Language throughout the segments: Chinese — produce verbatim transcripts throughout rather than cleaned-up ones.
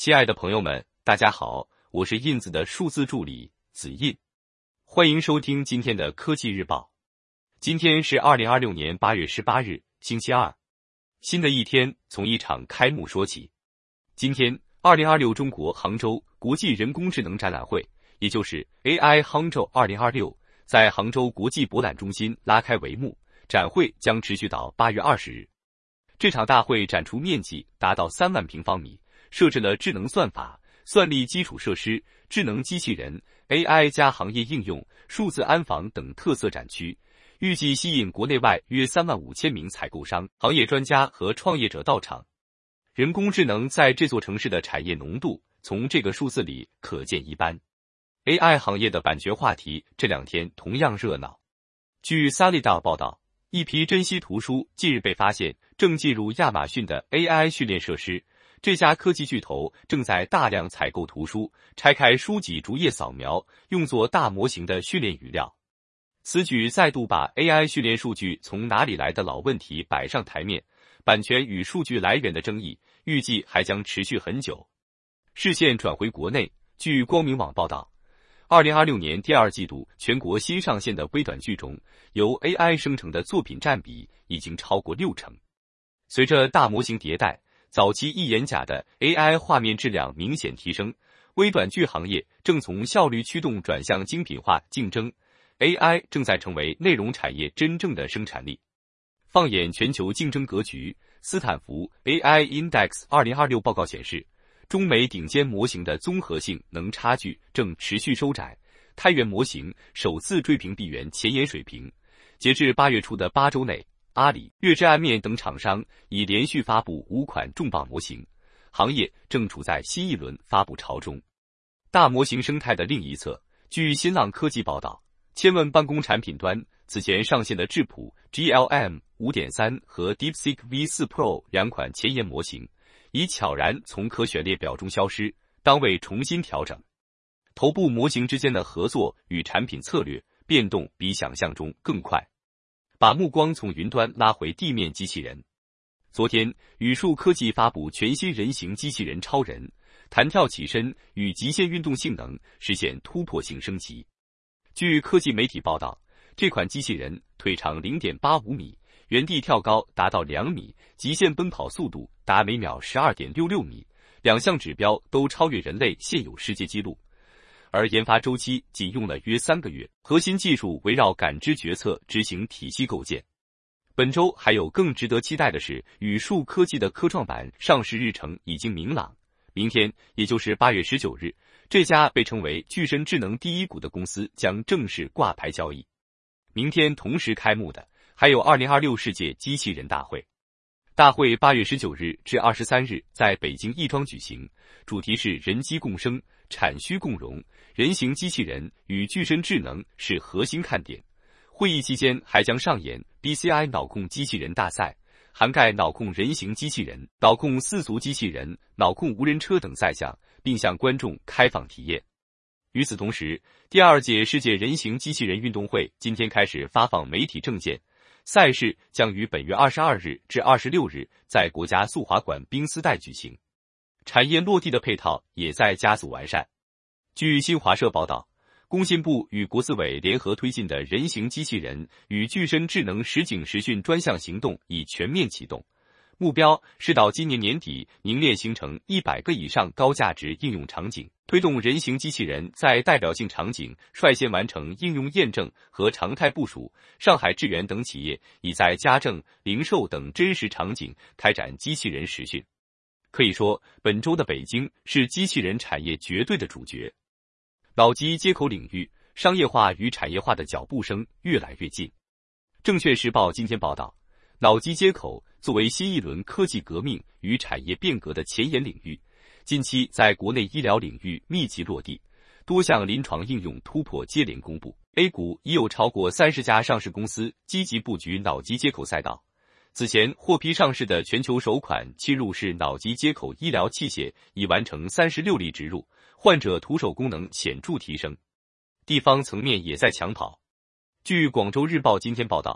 亲爱的朋友们，大家好，我是印子的数字助理子印，欢迎收听今天的科技日报。今天是二零二六年八月十八日，星期二。新的一天从一场开幕说起。今天，二零二六中国杭州国际人工智能展览会，也就是 A I Hangzhou 二零二六，在杭州国际博览中心拉开帷幕，展会将持续到八月二十日。这场大会展出面积达到三万平方米，设置了智能算法、算力基础设施、智能机器人、A I 加行业应用、数字安防等特色展区，预计吸引国内外约三万五千名采购商、行业专家和创业者到场。人工智能在这座城市的产业浓度，从这个数字里可见一斑。A I 行业的版权话题这两天同样热闹。据 Solidar 报道，一批珍稀图书近日被发现，正进入亚马逊的 A I 训练设施。这家科技巨头正在大量采购图书，拆开书籍逐页扫描，用作大模型的训练语料。此举再度把 A I 训练数据从哪里来的老问题摆上台面，版权与数据来源的争议预计还将持续很久。视线转回国内，据光明网报道，二零二六年第二季度全国新上线的微短剧中，由 A I 生成的作品占比已经超过六成。随着大模型迭代，早期一眼假的 A I 画面质量明显提升，微短剧行业正从效率驱动转向精品化竞争， A I 正在成为内容产业真正的生产力。放眼全球竞争格局，斯坦福 A I Index 二零二六报告显示，中美顶尖模型的综合性能差距正持续收窄，开源模型首次追平闭源前沿水平。截至八月初的八周内，阿里、月之暗面等厂商已连续发布五款重磅模型，行业正处在新一轮发布潮中。大模型生态的另一侧，据新浪科技报道，千问办公产品端此前上线的智谱 G L M 五点三 和 DeepSeek V 四 Pro 两款前沿模型，已悄然从可选列表中消失，当为重新调整。头部模型之间的合作与产品策略变动比想象中更快。把目光从云端拉回地面机器人。昨天，宇树科技发布全新人形机器人超人，弹跳起身与极限运动性能实现突破性升级。据科技媒体报道，这款机器人腿长 零点八五米，原地跳高达到两米，极限奔跑速度达每秒 十二点六六米，两项指标都超越人类现有世界纪录。而研发周期仅用了约三个月，核心技术围绕感知决策执行体系构建。本周还有更值得期待的是，宇树科技的科创板上市日程已经明朗，明天也就是八月十九日，这家被称为具身智能第一股的公司将正式挂牌交易。明天同时开幕的还有二零二六世界机器人大会。大会八月十九日至二十三日在北京亦庄举行，主题是人机共生、产需共融，人形机器人与具身智能是核心看点。会议期间还将上演 B C I 脑控机器人大赛，涵盖脑控人形机器人、脑控四足机器人、脑控无人车等赛项，并向观众开放体验。与此同时，第二届世界人形机器人运动会今天开始发放媒体证件，赛事将于本月二十二日至二十六日在国家速滑馆冰丝带举行。产业落地的配套也在加速完善。据新华社报道，工信部与国资委联合推进的人形机器人与具身智能实景实训专项行动已全面启动，目标是到今年年底凝练形成一百个以上高价值应用场景，推动人形机器人在代表性场景率先完成应用验证和常态部署。上海智源等企业已在家政、零售等真实场景开展机器人实训。可以说，本周的北京是机器人产业绝对的主角。脑机接口领域商业化与产业化的脚步声越来越近。证券时报今天报道，脑机接口作为新一轮科技革命与产业变革的前沿领域，近期在国内医疗领域密集落地，多项临床应用突破接连公布。A 股已有超过三十家上市公司积极布局脑机接口赛道。此前获批上市的全球首款侵入式脑机接口医疗器械已完成三十六例植入，患者徒手功能显著提升。地方层面也在抢跑。据广州日报今天报道，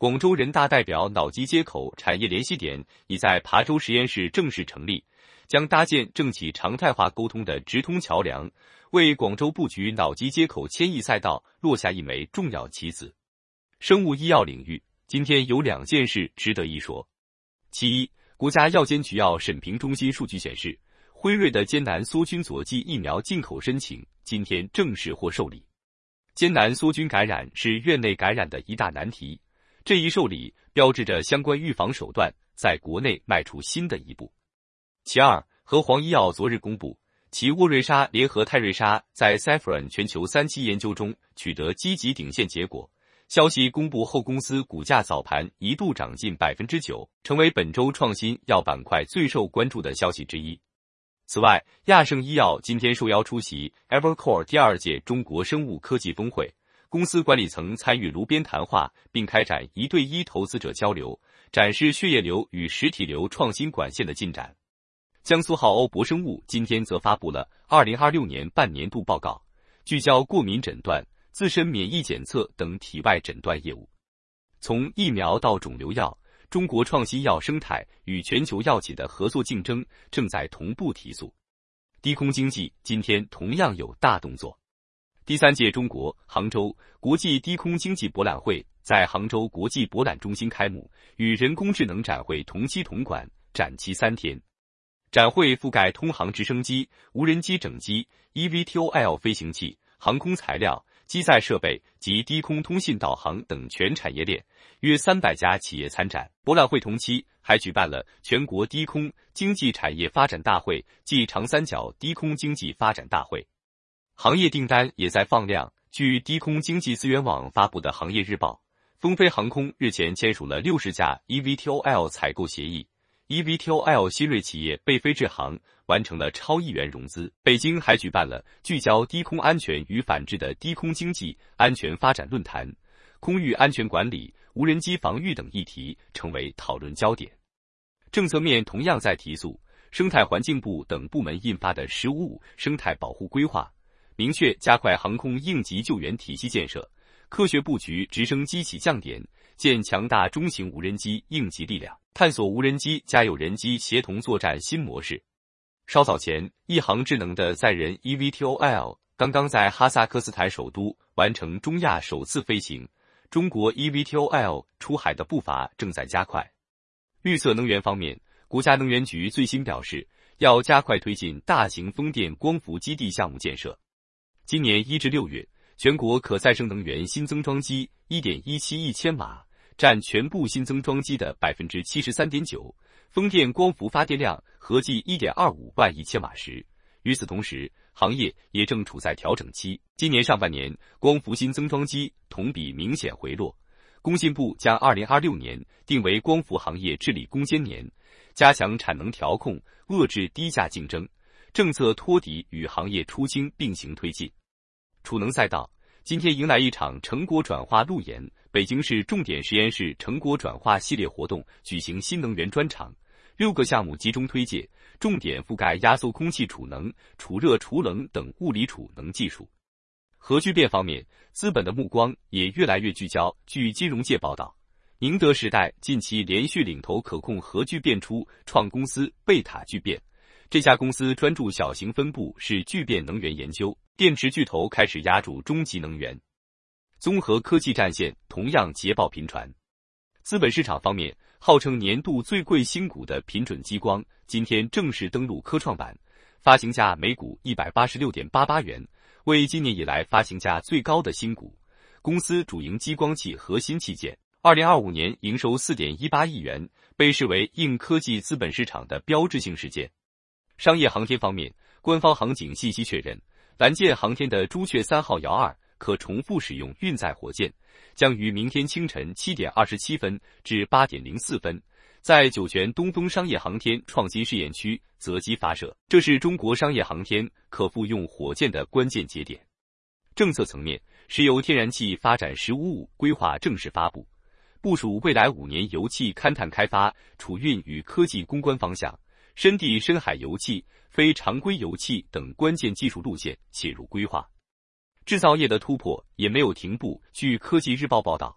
广州人大代表脑机接口产业联系点已在琶洲实验室正式成立，将搭建政企常态化沟通的直通桥梁，为广州布局脑机接口千亿赛道落下一枚重要棋子。生物医药领域，今天有两件事值得一说。其一，国家药监局药审评中心数据显示，辉瑞的艰难梭菌佐剂疫苗进口申请今天正式获受理。艰难梭菌感染是院内感染的一大难题，这一受理标志着相关预防手段在国内迈出新的一步。其二，和黄医药昨日公布，其沃瑞沙联合泰瑞莎在 Saffron 全球三期研究中取得积极顶线结果。消息公布后，公司股价早盘一度涨近 百分之九， 成为本周创新药板块最受关注的消息之一。此外，亚盛医药今天受邀出席 Evercore 第二届中国生物科技峰会，公司管理层参与炉边谈话，并开展一对一投资者交流，展示血液瘤与实体瘤创新管线的进展。江苏浩欧博生物今天则发布了二零二六年半年度报告，聚焦过敏诊断、自身免疫检测等体外诊断业务。从疫苗到肿瘤药，中国创新药生态与全球药企的合作竞争正在同步提速。低空经济今天同样有大动作。第三届中国杭州国际低空经济博览会在杭州国际博览中心开幕，与人工智能展会同期同馆，展期三天。展会覆盖通航直升机、无人机整机、E V T O L 飞行器、航空材料、机载设备及低空通信导航等全产业链，约三百家企业参展。博览会同期还举办了全国低空经济产业发展大会暨长三角低空经济发展大会。行业订单也在放量。据低空经济资源网发布的行业日报，风飞航空日前签署了六十架 E V T O L 采购协议。E V T O L 新锐企业贝飞智航完成了超亿元融资。北京还举办了聚焦低空安全与反制的低空经济安全发展论坛，空域安全管理、无人机防御等议题成为讨论焦点。政策面同样在提速，生态环境部等部门印发的“十五五”生态保护规划，明确加快航空应急救援体系建设，科学布局直升机起降点，建强大中型无人机应急力量，探索无人机加有人机协同作战新模式。稍早前，一航智能的载人 E V T O L 刚刚在哈萨克斯坦首都完成中亚首次飞行，中国 E V T O L 出海的步伐正在加快。绿色能源方面，国家能源局最新表示，要加快推进大型风电光伏基地项目建设。今年一至六月，全国可再生能源新增装机 一点一七亿千瓦，占全部新增装机的 百分之七十三点九， 风电光伏发电量合计 一点二五万亿千瓦时。与此同时，行业也正处在调整期。今年上半年，光伏新增装机同比明显回落。工信部将二零二六年定为光伏行业治理攻坚年，加强产能调控，遏制低价竞争，政策托底与行业出清并行推进。储能赛道今天迎来一场成果转化路演，北京市重点实验室成果转化系列活动举行新能源专场，六个项目集中推介，重点覆盖压缩空气储能、储热储冷等物理储能技术。核聚变方面，资本的目光也越来越聚焦。据金融界报道，宁德时代近期连续领头可控核聚变出创公司贝塔聚变，这家公司专注小型分布式聚变能源研究，电池巨头开始压住中级能源。综合科技战线同样捷报频传。资本市场方面，号称年度最贵新股的频准激光今天正式登陆科创板，发行价每股 一百八十六点八八元，为今年以来发行价最高的新股。公司主营激光器核心器件，二零二五年营收 四点一八亿元，被视为硬科技资本市场的标志性事件。商业航天方面，官方航警信息确认，蓝箭航天的朱雀三号遥二可重复使用运载火箭，将于明天清晨七点二十七分至八点零四分，在酒泉东风商业航天创新试验区择机发射，这是中国商业航天可复用火箭的关键节点。政策层面，石油天然气发展“十五五”规划正式发布，部署未来五年油气勘探开发、储运与科技攻关方向，深地深海油气、非常规油气等关键技术路线切入规划。制造业的突破也没有停步。据科技日报报道，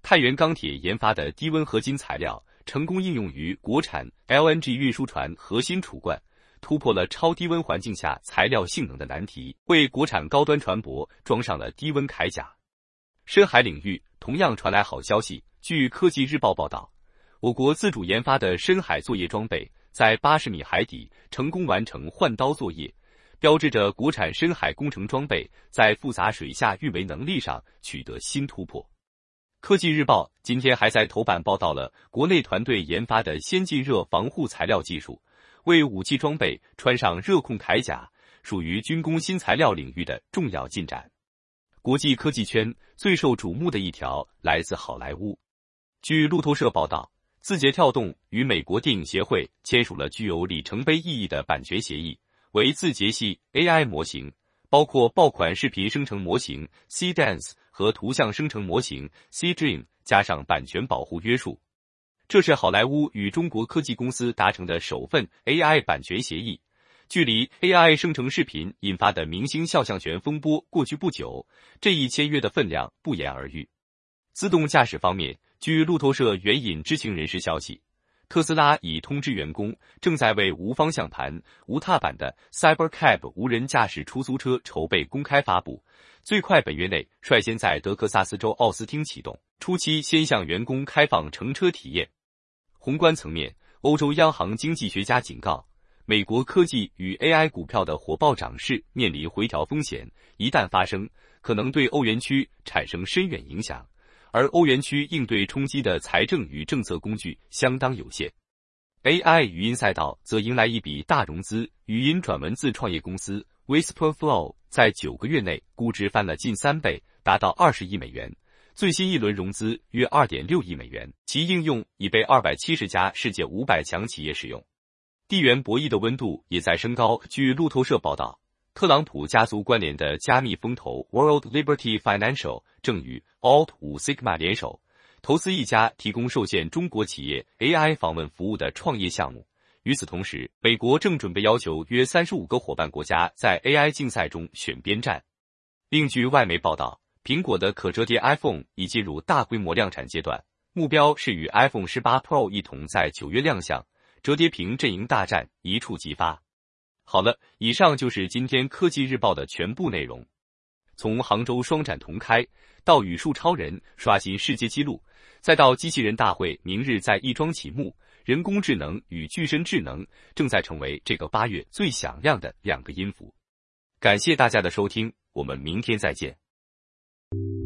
太原钢铁研发的低温合金材料成功应用于国产 L N G 运输船核心储罐，突破了超低温环境下材料性能的难题，为国产高端船舶装上了低温铠甲。深海领域同样传来好消息，据科技日报报道，我国自主研发的深海作业装备在八十米海底成功完成换刀作业，标志着国产深海工程装备在复杂水下运维能力上取得新突破。科技日报今天还在头版报道了国内团队研发的先进热防护材料技术，为武器装备穿上热控铠甲，属于军工新材料领域的重要进展。国际科技圈最受瞩目的一条来自好莱坞。据路透社报道，字节跳动与美国电影协会签署了具有里程碑意义的版权协议，为字节系 A I 模型，包括爆款视频生成模型 C-Dance 和图像生成模型 C-Dream 加上版权保护约束。这是好莱坞与中国科技公司达成的首份 A I 版权协议。距离 A I 生成视频引发的明星肖像权风波过去不久，这一签约的分量不言而喻。自动驾驶方面，据路透社援引知情人士消息，特斯拉已通知员工，正在为无方向盘、无踏板的 Cybercab 无人驾驶出租车筹备公开发布，最快本月内率先在德克萨斯州奥斯汀启动，初期先向员工开放乘车体验。宏观层面，欧洲央行经济学家警告，美国科技与 A I 股票的火爆涨势面临回调风险，一旦发生，可能对欧元区产生深远影响，而欧元区应对冲击的财政与政策工具相当有限。A I 语音赛道则迎来一笔大融资，语音转文字创业公司 Whisperflow 在九个月内估值翻了近三倍，达到二十亿美元。最新一轮融资约 二点六亿美元，其应用已被二百七十家世界五百强企业使用。地缘博弈的温度也在升高。据路透社报道，特朗普家族关联的加密风投 World Liberty Financial 正与 Alt 五 Sigma 联手，投资一家提供受限中国企业 A I 访问服务的创业项目。与此同时，美国正准备要求约三十五个伙伴国家在 A I 竞赛中选边站。另据外媒报道，苹果的可折叠 iPhone 已进入大规模量产阶段，目标是与 iPhone 十八 Pro 一同在九月亮相，折叠屏阵营大战一触即发。好了，以上就是今天科技日报的全部内容。从杭州双展同开，到语数超人刷新世界纪录，再到机器人大会明日在亦庄启幕，人工智能与具身智能正在成为这个八月最响亮的两个音符。感谢大家的收听，我们明天再见。